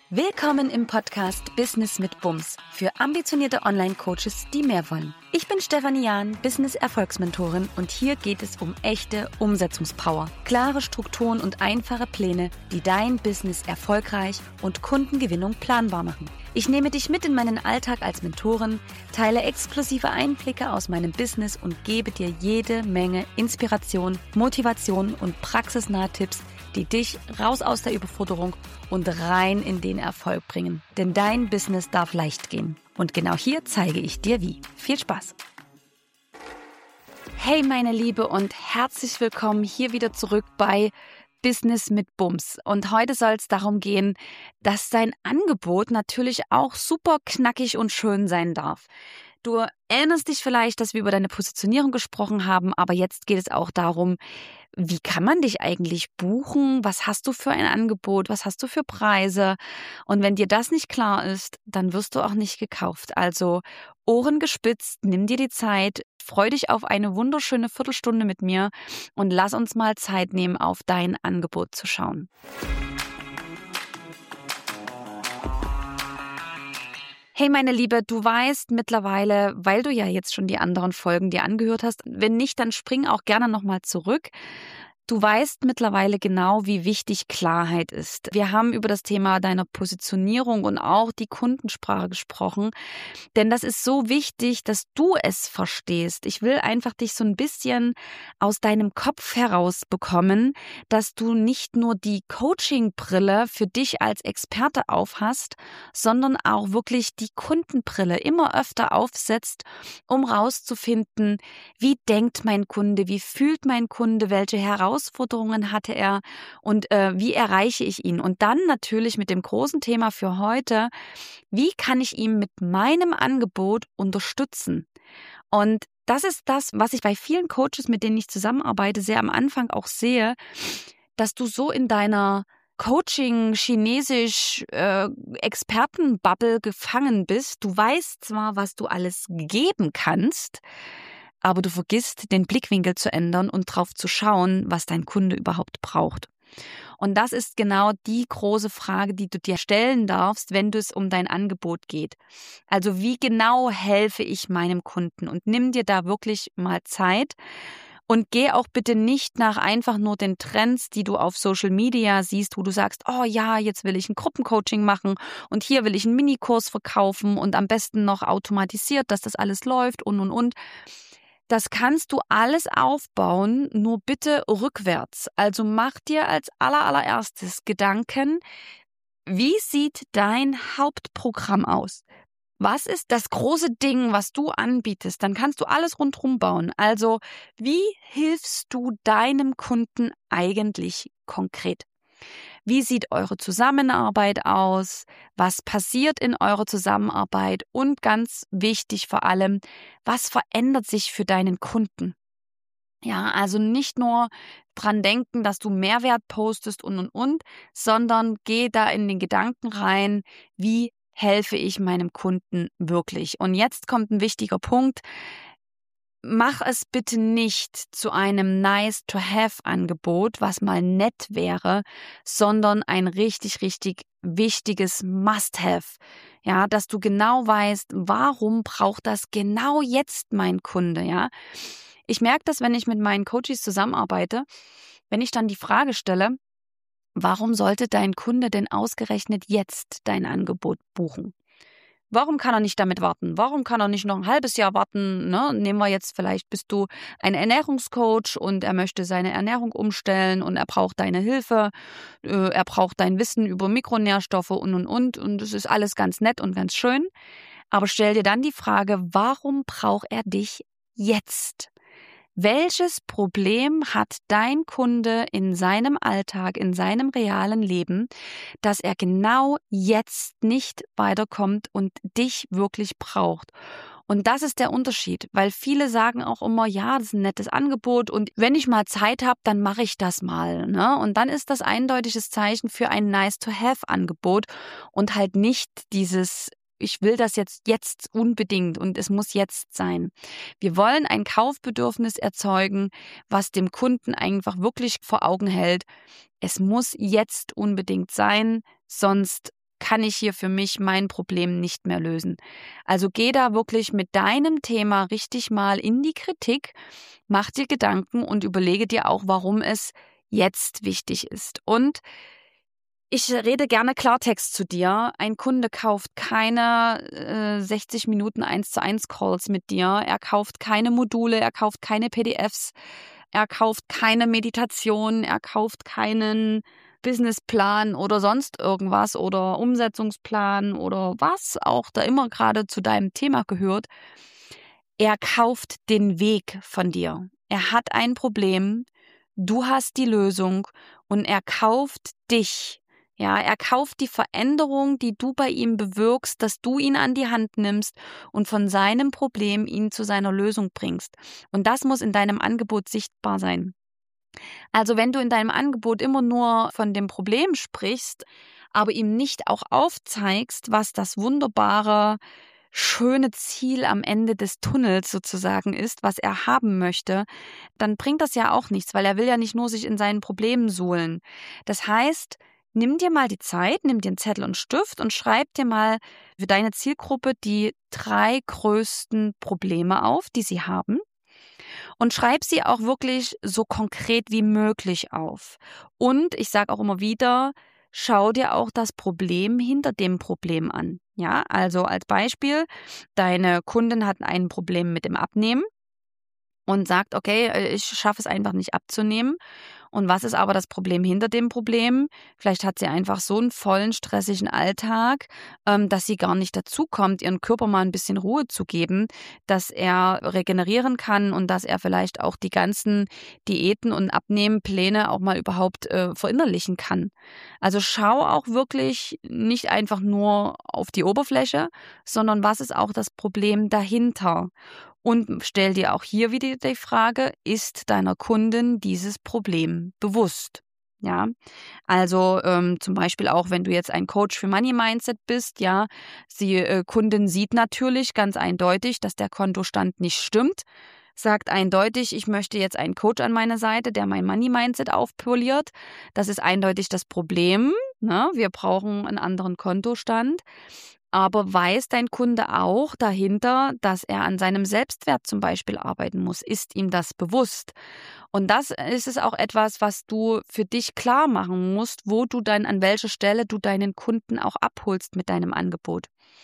Willkommen im Podcast Business mit Bums für ambitionierte Online-Coaches, die mehr wollen. Ich bin Stefanie Jahn, Business-Erfolgsmentorin und hier geht es um echte Umsetzungspower, klare Strukturen und einfache Pläne, die dein Business erfolgreich und Kundengewinnung planbar machen. Ich nehme dich mit in meinen Alltag als Mentorin, teile exklusive Einblicke aus meinem Business und gebe dir jede Menge Inspiration, Motivation und praxisnahe Tipps, die dich raus aus der Überforderung und rein in den Erfolg bringen. Denn dein Business darf leicht gehen. Und genau hier zeige ich dir wie. Viel Spaß! Hey meine Liebe und herzlich willkommen hier wieder zurück bei Business mit Bums. Und heute soll es darum gehen, dass dein Angebot natürlich auch super knackig und schön sein darf. Du erinnerst dich vielleicht, dass wir über deine Positionierung gesprochen haben, aber jetzt geht es auch darum, wie kann man dich eigentlich buchen? Was hast du für ein Angebot? Was hast du für Preise? Und wenn dir das nicht klar ist, dann wirst du auch nicht gekauft. Also Ohren gespitzt, nimm dir die Zeit, freu dich auf eine wunderschöne Viertelstunde mit mir und lass uns mal Zeit nehmen, auf dein Angebot zu schauen. Hey meine Liebe, du weißt mittlerweile, weil du ja jetzt schon die anderen Folgen dir angehört hast, wenn nicht, dann spring auch gerne nochmal zurück. Du weißt mittlerweile genau, wie wichtig Klarheit ist. Wir haben über das Thema deiner Positionierung und auch die Kundensprache gesprochen, denn das ist so wichtig, dass du es verstehst. Ich will einfach dich so ein bisschen aus deinem Kopf heraus bekommen, dass du nicht nur die Coaching-Brille für dich als Experte aufhast, sondern auch wirklich die Kundenbrille immer öfter aufsetzt, um rauszufinden, wie denkt mein Kunde, wie fühlt mein Kunde, welche Herausforderungen hatte er und wie erreiche ich ihn? Und dann natürlich mit dem großen Thema für heute, wie kann ich ihn mit meinem Angebot unterstützen? Und das ist das, was ich bei vielen Coaches, mit denen ich zusammenarbeite, sehr am Anfang auch sehe, dass du so in deiner Coaching-Chinesisch-Experten-Bubble gefangen bist. Du weißt zwar, was du alles geben kannst, aber du vergisst, den Blickwinkel zu ändern und drauf zu schauen, was dein Kunde überhaupt braucht. Und das ist genau die große Frage, die du dir stellen darfst, wenn es um dein Angebot geht. Also wie genau helfe ich meinem Kunden? Und nimm dir da wirklich mal Zeit und geh auch bitte nicht nach einfach nur den Trends, die du auf Social Media siehst, wo du sagst, oh ja, jetzt will ich ein Gruppencoaching machen und hier will ich einen Minikurs verkaufen und am besten noch automatisiert, dass das alles läuft und. Das kannst du alles aufbauen, nur bitte rückwärts. Also mach dir als allererstes Gedanken, wie sieht dein Hauptprogramm aus? Was ist das große Ding, was du anbietest? Dann kannst du alles rundherum bauen. Also, wie hilfst du deinem Kunden eigentlich konkret? Wie sieht eure Zusammenarbeit aus? Was passiert in eurer Zusammenarbeit? Und ganz wichtig vor allem, was verändert sich für deinen Kunden? Ja, also nicht nur dran denken, dass du Mehrwert postest und, sondern geh da in den Gedanken rein, wie helfe ich meinem Kunden wirklich? Und jetzt kommt ein wichtiger Punkt. Mach es bitte nicht zu einem Nice-to-have-Angebot, was mal nett wäre, sondern ein richtig, richtig wichtiges Must-have. Ja, dass du genau weißt, warum braucht das genau jetzt mein Kunde, ja? Ich merke das, wenn ich mit meinen Coaches zusammenarbeite, wenn ich dann die Frage stelle, warum sollte dein Kunde denn ausgerechnet jetzt dein Angebot buchen? Warum kann er nicht damit warten? Warum kann er nicht noch ein halbes Jahr warten? Ne? Nehmen wir jetzt, vielleicht bist du ein Ernährungscoach und er möchte seine Ernährung umstellen und er braucht deine Hilfe, er braucht dein Wissen über Mikronährstoffe und es ist alles ganz nett und ganz schön. Aber stell dir dann die Frage, warum braucht er dich jetzt? Welches Problem hat dein Kunde in seinem Alltag, in seinem realen Leben, dass er genau jetzt nicht weiterkommt und dich wirklich braucht? Und das ist der Unterschied, weil viele sagen auch immer, ja, das ist ein nettes Angebot und wenn ich mal Zeit habe, dann mache ich das mal. Ne? Und dann ist das eindeutiges Zeichen für ein Nice-to-have-Angebot und halt nicht dieses ich will das jetzt unbedingt und es muss jetzt sein. Wir wollen ein Kaufbedürfnis erzeugen, was dem Kunden einfach wirklich vor Augen hält. Es muss jetzt unbedingt sein, sonst kann ich hier für mich mein Problem nicht mehr lösen. Also geh da wirklich mit deinem Thema richtig mal in die Kritik, mach dir Gedanken und überlege dir auch, warum es jetzt wichtig ist. Und ich rede gerne Klartext zu dir. Ein Kunde kauft keine 60 Minuten 1:1 Calls mit dir. Er kauft keine Module, er kauft keine PDFs, er kauft keine Meditation, er kauft keinen Businessplan oder sonst irgendwas oder Umsetzungsplan oder was auch da immer gerade zu deinem Thema gehört. Er kauft den Weg von dir. Er hat ein Problem, du hast die Lösung und er kauft dich. Ja, er kauft die Veränderung, die du bei ihm bewirkst, dass du ihn an die Hand nimmst und von seinem Problem ihn zu seiner Lösung bringst. Und das muss in deinem Angebot sichtbar sein. Also wenn du in deinem Angebot immer nur von dem Problem sprichst, aber ihm nicht auch aufzeigst, was das wunderbare, schöne Ziel am Ende des Tunnels sozusagen ist, was er haben möchte, dann bringt das ja auch nichts, weil er will ja nicht nur sich in seinen Problemen suhlen. Das heißt, nimm dir mal die Zeit, nimm dir einen Zettel und Stift und schreib dir mal für deine Zielgruppe die 3 größten Probleme auf, die sie haben. Und schreib sie auch wirklich so konkret wie möglich auf. Und ich sage auch immer wieder, schau dir auch das Problem hinter dem Problem an. Ja, also als Beispiel, deine Kundin hat ein Problem mit dem Abnehmen und sagt, okay, ich schaffe es einfach nicht abzunehmen. Und was ist aber das Problem hinter dem Problem? Vielleicht hat sie einfach so einen vollen, stressigen Alltag, dass sie gar nicht dazu kommt, ihren Körper mal ein bisschen Ruhe zu geben, dass er regenerieren kann und dass er vielleicht auch die ganzen Diäten und Abnehmpläne auch mal überhaupt verinnerlichen kann. Also schau auch wirklich nicht einfach nur auf die Oberfläche, sondern was ist auch das Problem dahinter? Und stell dir auch hier wieder die Frage, ist deiner Kundin dieses Problem bewusst? Ja, also zum Beispiel auch, wenn du jetzt ein Coach für Money Mindset bist, ja, die Kundin sieht natürlich ganz eindeutig, dass der Kontostand nicht stimmt, sagt eindeutig, ich möchte jetzt einen Coach an meiner Seite, der mein Money Mindset aufpoliert. Das ist eindeutig das Problem, ne? Wir brauchen einen anderen Kontostand. Aber weiß dein Kunde auch dahinter, dass er an seinem Selbstwert zum Beispiel arbeiten muss? Ist ihm das bewusst? Und das ist es auch etwas, was du für dich klar machen musst, wo du dann, an welcher Stelle du deinen Kunden auch abholst mit deinem Angebot.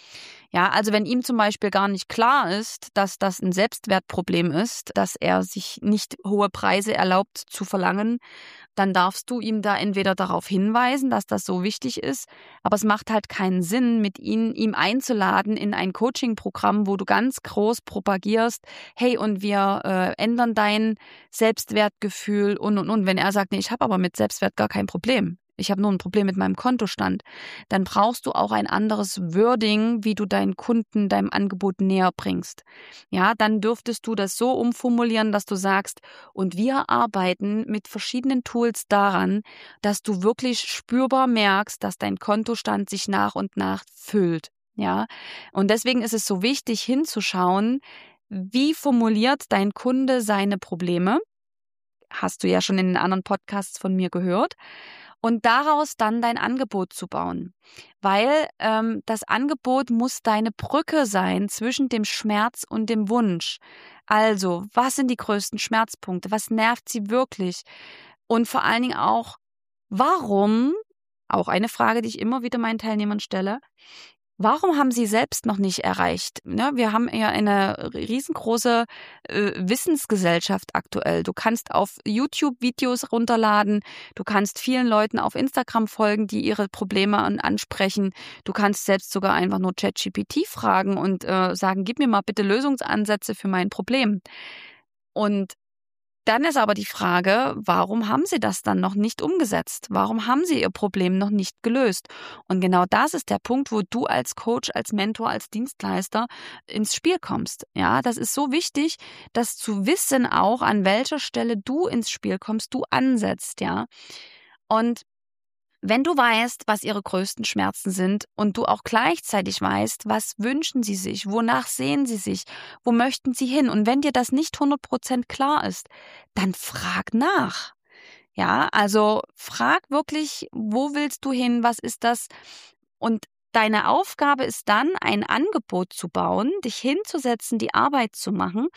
Ja, also wenn ihm zum Beispiel gar nicht klar ist, dass das ein Selbstwertproblem ist, dass er sich nicht hohe Preise erlaubt zu verlangen, dann darfst du ihm da entweder darauf hinweisen, dass das so wichtig ist, aber es macht halt keinen Sinn, mit ihm einzuladen in ein Coaching-Programm, wo du ganz groß propagierst, hey, und wir ändern dein Selbstwertgefühl und. Wenn er sagt, nee, ich habe aber mit Selbstwert gar kein Problem. Ich habe nur ein Problem mit meinem Kontostand, dann brauchst du auch ein anderes Wording, wie du deinen Kunden deinem Angebot näher bringst. Ja, dann dürftest du das so umformulieren, dass du sagst, und wir arbeiten mit verschiedenen Tools daran, dass du wirklich spürbar merkst, dass dein Kontostand sich nach und nach füllt. Ja, und deswegen ist es so wichtig hinzuschauen, wie formuliert dein Kunde seine Probleme? Hast du ja schon in den anderen Podcasts von mir gehört. Und daraus dann dein Angebot zu bauen. Weil das Angebot muss deine Brücke sein zwischen dem Schmerz und dem Wunsch. Also, was sind die größten Schmerzpunkte? Was nervt sie wirklich? Und vor allen Dingen auch, warum, auch eine Frage, die ich immer wieder meinen Teilnehmern stelle, warum haben Sie selbst noch nicht erreicht? Ne, wir haben ja eine riesengroße Wissensgesellschaft aktuell. Du kannst auf YouTube Videos runterladen, du kannst vielen Leuten auf Instagram folgen, die ihre Probleme ansprechen. Du kannst selbst sogar einfach nur ChatGPT fragen und sagen, gib mir mal bitte Lösungsansätze für mein Problem. Und dann ist aber die Frage, warum haben Sie das dann noch nicht umgesetzt? Warum haben Sie Ihr Problem noch nicht gelöst? Und genau das ist der Punkt, wo du als Coach, als Mentor, als Dienstleister ins Spiel kommst. Ja, das ist so wichtig, das zu wissen auch, an welcher Stelle du ins Spiel kommst, du ansetzt, ja. Und wenn du weißt, was ihre größten Schmerzen sind und du auch gleichzeitig weißt, was wünschen sie sich, wonach sehen sie sich, wo möchten sie hin, und wenn dir das nicht 100% klar ist, dann frag nach. Ja, also frag wirklich, wo willst du hin, was ist das? Und deine Aufgabe ist dann, ein Angebot zu bauen, dich hinzusetzen, die Arbeit zu machen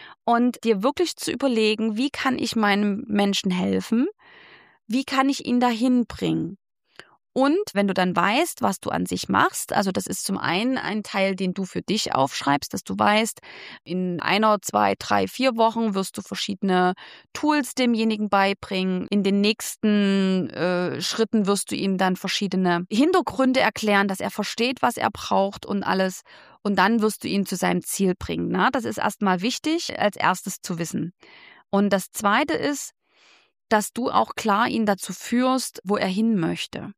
und dir wirklich zu überlegen, wie kann ich meinem Menschen helfen? Wie kann ich ihn dahin bringen? Und wenn du dann weißt, was du an sich machst, also das ist zum einen ein Teil, den du für dich aufschreibst, dass du weißt, in 1, 2, 3, 4 Wochen wirst du verschiedene Tools demjenigen beibringen. In den nächsten Schritten wirst du ihm dann verschiedene Hintergründe erklären, dass er versteht, was er braucht und alles. Und dann wirst du ihn zu seinem Ziel bringen. Na? Das ist erstmal wichtig, als erstes zu wissen. Und das Zweite ist, dass du auch klar ihn dazu führst, wo er hin möchte.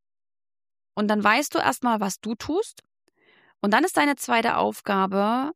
Und dann weißt du erstmal, was du tust. Und dann ist deine zweite Aufgabe,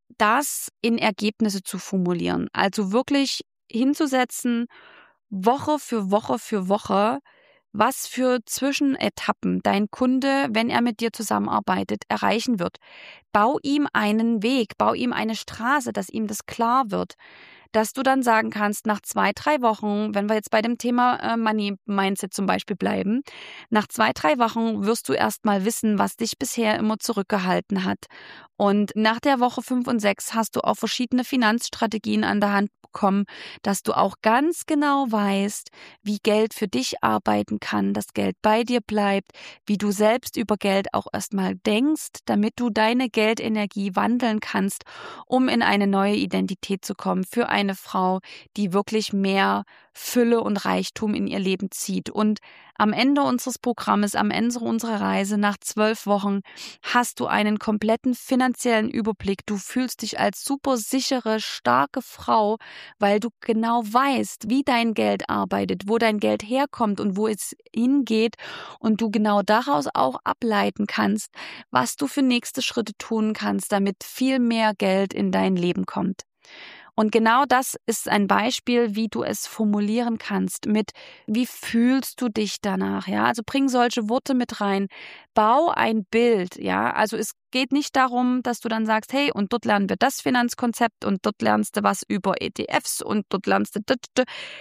das in Ergebnisse zu formulieren. Also wirklich hinzusetzen, Woche für Woche für Woche, was für Zwischenetappen dein Kunde, wenn er mit dir zusammenarbeitet, erreichen wird. Bau ihm einen Weg, bau ihm eine Straße, dass ihm das klar wird. Dass du dann sagen kannst, nach 2, 3 Wochen, wenn wir jetzt bei dem Thema Money Mindset zum Beispiel bleiben, nach 2, 3 Wochen wirst du erst mal wissen, was dich bisher immer zurückgehalten hat. Und nach der Woche 5 und 6 hast du auch verschiedene Finanzstrategien an der Hand bekommen, dass du auch ganz genau weißt, wie Geld für dich arbeiten kann, dass Geld bei dir bleibt, wie du selbst über Geld auch erstmal denkst, damit du deine Geldenergie wandeln kannst, um in eine neue Identität zu kommen für eine Frau, die wirklich mehr Fülle und Reichtum in ihr Leben zieht. Und am Ende unseres Programmes, am Ende unserer Reise, nach 12 Wochen, hast du einen kompletten finanziellen Überblick. Du fühlst dich als super sichere, starke Frau, weil du genau weißt, wie dein Geld arbeitet, wo dein Geld herkommt und wo es hingeht und du genau daraus auch ableiten kannst, was du für nächste Schritte tun kannst, damit viel mehr Geld in dein Leben kommt. Und genau das ist ein Beispiel, wie du es formulieren kannst mit, wie fühlst du dich danach, ja? Also bring solche Worte mit rein, bau ein Bild, ja? Also es geht nicht darum, dass du dann sagst, hey, und dort lernen wir das Finanzkonzept und dort lernst du was über ETFs und dort lernst du.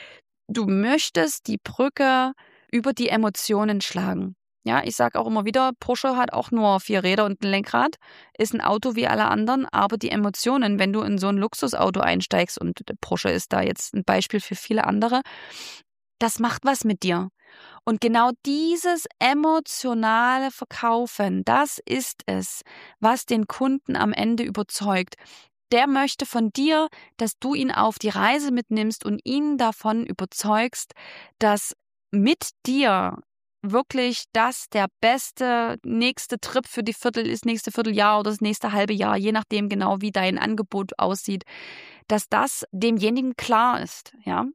Du möchtest die Brücke über die Emotionen schlagen. Ja, ich sage auch immer wieder, Porsche hat auch nur 4 Räder und ein Lenkrad, ist ein Auto wie alle anderen, aber die Emotionen, wenn du in so ein Luxusauto einsteigst, und Porsche ist da jetzt ein Beispiel für viele andere, das macht was mit dir. Und genau dieses emotionale Verkaufen, das ist es, was den Kunden am Ende überzeugt. Der möchte von dir, dass du ihn auf die Reise mitnimmst und ihn davon überzeugst, dass mit dir wirklich das der beste nächste Trip für das nächste Vierteljahr oder das nächste halbe Jahr, je nachdem genau, wie dein Angebot aussieht, dass das demjenigen klar ist, ja.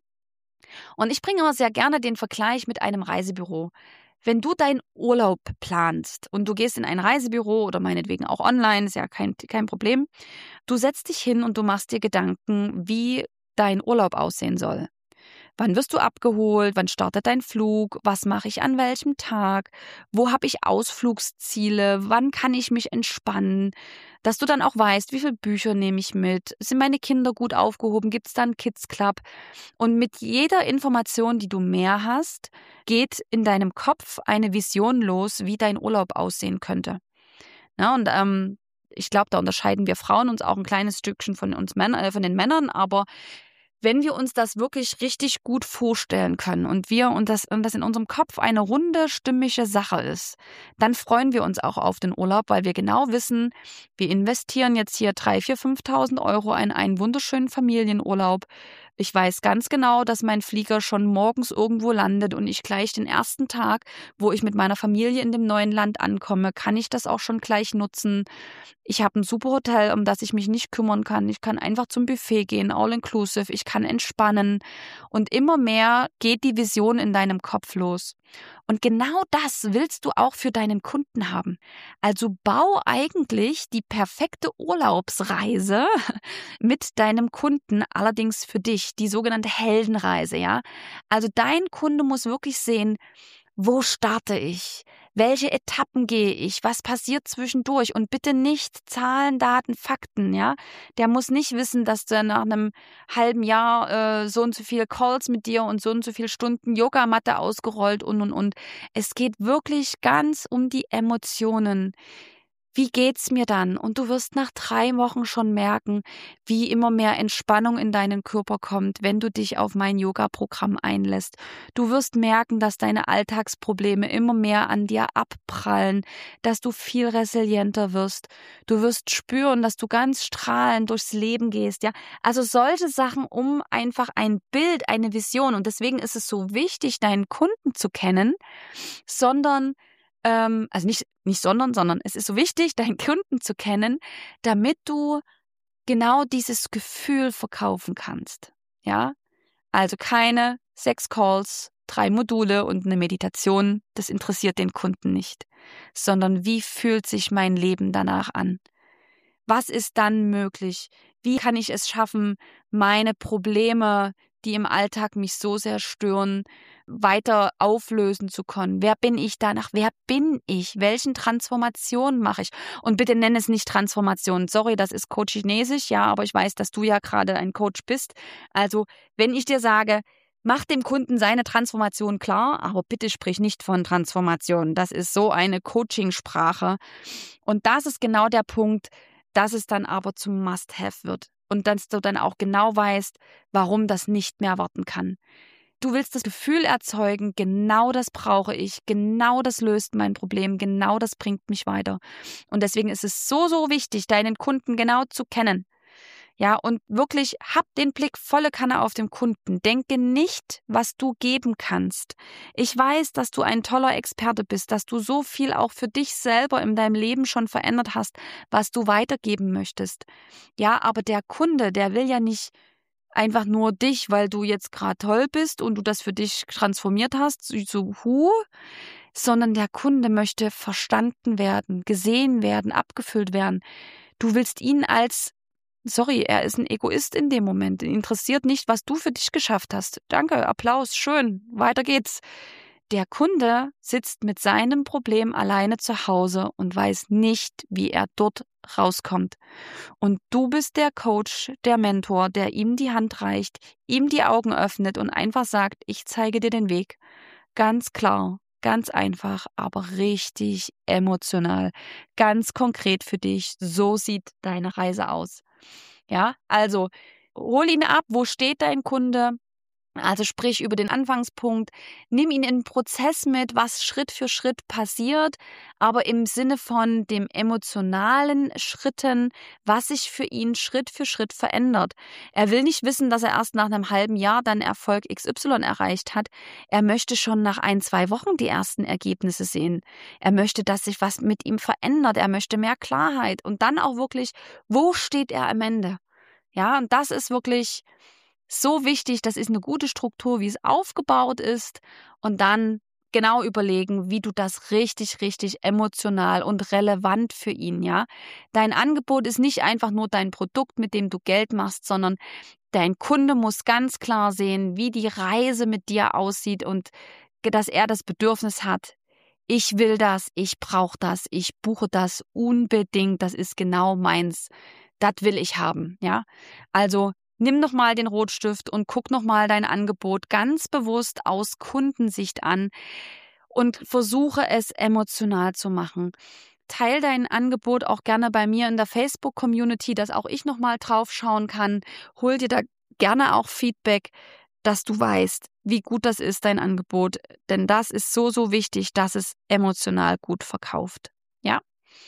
Und ich bringe immer sehr gerne den Vergleich mit einem Reisebüro. Wenn du deinen Urlaub planst und du gehst in ein Reisebüro oder meinetwegen auch online, ist ja kein Problem, du setzt dich hin und du machst dir Gedanken, wie dein Urlaub aussehen soll. Wann wirst du abgeholt? Wann startet dein Flug? Was mache ich an welchem Tag? Wo habe ich Ausflugsziele? Wann kann ich mich entspannen? Dass du dann auch weißt, wie viele Bücher nehme ich mit? Sind meine Kinder gut aufgehoben? Gibt es da einen Kids Club? Und mit jeder Information, die du mehr hast, geht in deinem Kopf eine Vision los, wie dein Urlaub aussehen könnte. Ja, und ich glaube, da unterscheiden wir Frauen uns auch ein kleines Stückchen von uns von den Männern, aber wenn wir uns das wirklich richtig gut vorstellen können und das in unserem Kopf eine runde, stimmige Sache ist, dann freuen wir uns auch auf den Urlaub, weil wir genau wissen, wir investieren jetzt hier 3.000, 4.000, 5.000 Euro in einen wunderschönen Familienurlaub. Ich weiß ganz genau, dass mein Flieger schon morgens irgendwo landet und ich gleich den ersten Tag, wo ich mit meiner Familie in dem neuen Land ankomme, kann ich das auch schon gleich nutzen. Ich habe ein super Hotel, um das ich mich nicht kümmern kann. Ich kann einfach zum Buffet gehen, all inclusive. Ich kann entspannen. Und immer mehr geht die Vision in deinem Kopf los. Und genau das willst du auch für deinen Kunden haben. Also bau eigentlich die perfekte Urlaubsreise mit deinem Kunden, allerdings für dich, die sogenannte Heldenreise, ja. Also dein Kunde muss wirklich sehen, wo starte ich? Welche Etappen gehe ich? Was passiert zwischendurch? Und bitte nicht Zahlen, Daten, Fakten, ja. Der muss nicht wissen, dass du nach einem halben Jahr so und so viele Calls mit dir und so viele Stunden Yogamatte ausgerollt und. Es geht wirklich ganz um die Emotionen. Wie geht's mir dann? Und du wirst nach 3 Wochen schon merken, wie immer mehr Entspannung in deinen Körper kommt, wenn du dich auf mein Yoga-Programm einlässt. Du wirst merken, dass deine Alltagsprobleme immer mehr an dir abprallen, dass du viel resilienter wirst. Du wirst spüren, dass du ganz strahlend durchs Leben gehst, ja. Also solche Sachen, um einfach ein Bild, eine Vision. Und deswegen ist es so wichtig, deinen Kunden zu kennen, sondern sondern es ist so wichtig, deinen Kunden zu kennen, damit du genau dieses Gefühl verkaufen kannst. Ja? Also keine 6 Calls, 3 Module und eine Meditation, das interessiert den Kunden nicht. Sondern wie fühlt sich mein Leben danach an? Was ist dann möglich? Wie kann ich es schaffen, meine Probleme, die im Alltag mich so sehr stören, weiter auflösen zu können? Wer bin ich danach? Wer bin ich? Welchen Transformationen mache ich? Und bitte nenn es nicht Transformation. Sorry, das ist Coach-Chinesisch, ja, aber ich weiß, dass du ja gerade ein Coach bist. Also, wenn ich dir sage, mach dem Kunden seine Transformation klar, aber bitte sprich nicht von Transformation. Das ist so eine Coaching-Sprache. Und das ist genau der Punkt, dass es dann aber zum Must-Have wird und dass du dann auch genau weißt, warum das nicht mehr warten kann. Du willst das Gefühl erzeugen, genau das brauche ich, genau das löst mein Problem, genau das bringt mich weiter. Und deswegen ist es so, so wichtig, deinen Kunden genau zu kennen. Ja, und wirklich hab den Blick volle Kanne auf den Kunden. Denke nicht, was du geben kannst. Ich weiß, dass du ein toller Experte bist, dass du so viel auch für dich selber in deinem Leben schon verändert hast, was du weitergeben möchtest. Ja, aber der Kunde, der will ja nicht einfach nur dich, weil du jetzt gerade toll bist und du das für dich transformiert hast, sondern der Kunde möchte verstanden werden, gesehen werden, abgefüllt werden. Du willst ihn er ist ein Egoist in dem Moment. Ihn interessiert nicht, was du für dich geschafft hast. Danke, Applaus, schön, weiter geht's. Der Kunde sitzt mit seinem Problem alleine zu Hause und weiß nicht, wie er dort rauskommt. Und du bist der Coach, der Mentor, der ihm die Hand reicht, ihm die Augen öffnet und einfach sagt, ich zeige dir den Weg. Ganz klar, ganz einfach, aber richtig emotional. Ganz konkret für dich. So sieht deine Reise aus. Ja, also hol ihn ab, wo steht dein Kunde? Also sprich über den Anfangspunkt, nimm ihn in den Prozess mit, was Schritt für Schritt passiert, aber im Sinne von dem emotionalen Schritten, was sich für ihn Schritt für Schritt verändert. Er will nicht wissen, dass er erst nach einem halben Jahr dann Erfolg XY erreicht hat. Er möchte schon nach 1-2 Wochen die ersten Ergebnisse sehen. Er möchte, dass sich was mit ihm verändert. Er möchte mehr Klarheit und dann auch wirklich, wo steht er am Ende? Ja, und das ist wirklich so wichtig, das ist eine gute Struktur, wie es aufgebaut ist und dann genau überlegen, wie du das richtig, richtig emotional und relevant für ihn, ja. Dein Angebot ist nicht einfach nur dein Produkt, mit dem du Geld machst, sondern dein Kunde muss ganz klar sehen, wie die Reise mit dir aussieht und dass er das Bedürfnis hat, ich will das, ich brauche das, ich buche das unbedingt, das ist genau meins. Das will ich haben, ja. Also nimm noch mal den Rotstift und guck noch mal dein Angebot ganz bewusst aus Kundensicht an und versuche es emotional zu machen. Teil dein Angebot auch gerne bei mir in der Facebook-Community, dass auch ich noch mal drauf schauen kann. Hol dir da gerne auch Feedback, dass du weißt, wie gut das ist, dein Angebot. Denn das ist so, so wichtig, dass es emotional gut verkauft. Ja?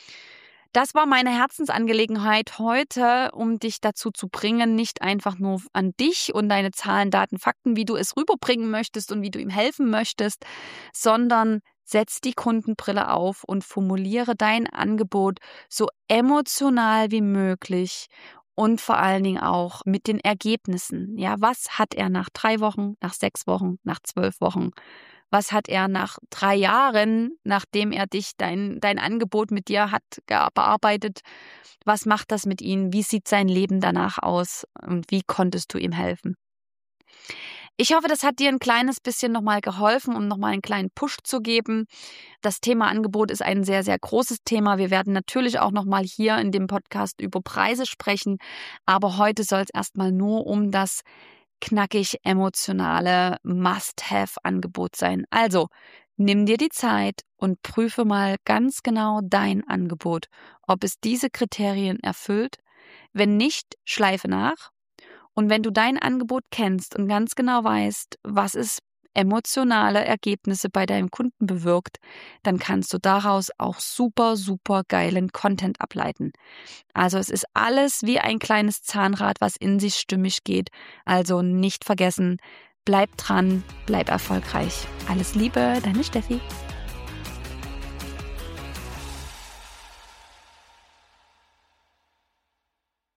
Das war meine Herzensangelegenheit heute, um dich dazu zu bringen, nicht einfach nur an dich und deine Zahlen, Daten, Fakten, wie du es rüberbringen möchtest und wie du ihm helfen möchtest, sondern setz die Kundenbrille auf und formuliere dein Angebot so emotional wie möglich und vor allen Dingen auch mit den Ergebnissen. Ja, was hat er nach 3 Wochen, nach 6 Wochen, nach 12 Wochen? Was hat er nach 3 Jahren, nachdem er dein Angebot mit dir hat bearbeitet? Was macht das mit ihm? Wie sieht sein Leben danach aus? Und wie konntest du ihm helfen? Ich hoffe, das hat dir ein kleines bisschen nochmal geholfen, um nochmal einen kleinen Push zu geben. Das Thema Angebot ist ein sehr, sehr großes Thema. Wir werden natürlich auch nochmal hier in dem Podcast über Preise sprechen, aber heute soll es erstmal nur um das knackig emotionale Must-Have-Angebot sein. Also, nimm dir die Zeit und prüfe mal ganz genau dein Angebot, ob es diese Kriterien erfüllt. Wenn nicht, schleife nach. Und wenn du dein Angebot kennst und ganz genau weißt, was es emotionale Ergebnisse bei deinem Kunden bewirkt, dann kannst du daraus auch super, super geilen Content ableiten. Also es ist alles wie ein kleines Zahnrad, was in sich stimmig geht. Also nicht vergessen, bleib dran, bleib erfolgreich. Alles Liebe, deine Steffi.